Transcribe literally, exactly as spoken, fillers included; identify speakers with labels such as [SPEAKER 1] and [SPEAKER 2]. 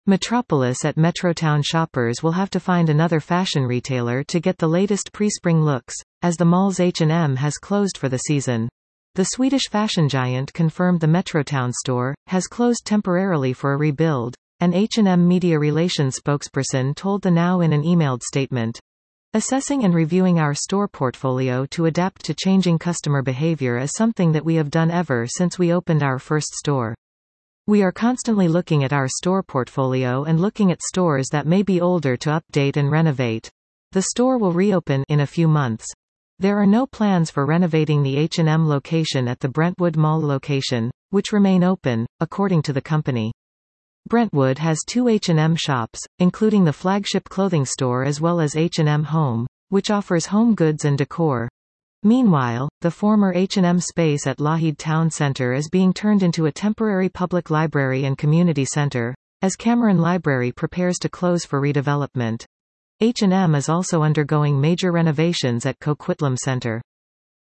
[SPEAKER 1] Metropolis at Metrotown shoppers will have to find another fashion retailer to get the latest pre-spring looks, as the mall's H and M has closed for the season. The Swedish fashion giant confirmed the Metrotown store has closed temporarily for a rebuild, an H and M media relations spokesperson told the Now in an emailed statement. Assessing and reviewing our store portfolio to adapt to changing customer behavior is something that we have done ever since we opened our first store. We are constantly looking at our store portfolio and looking at stores that may be older to update and renovate. The store will reopen in a few months. There are no plans for renovating the H and M location at the Brentwood Mall location, which remain open, according to the company. Brentwood has two H and M shops, including the flagship clothing store as well as H and M Home, which offers home goods and decor. Meanwhile, the former H and M space at Lougheed Town Centre is being turned into a temporary public library and community centre, as Cameron Library prepares to close for redevelopment. H and M is also undergoing major renovations at Coquitlam Centre.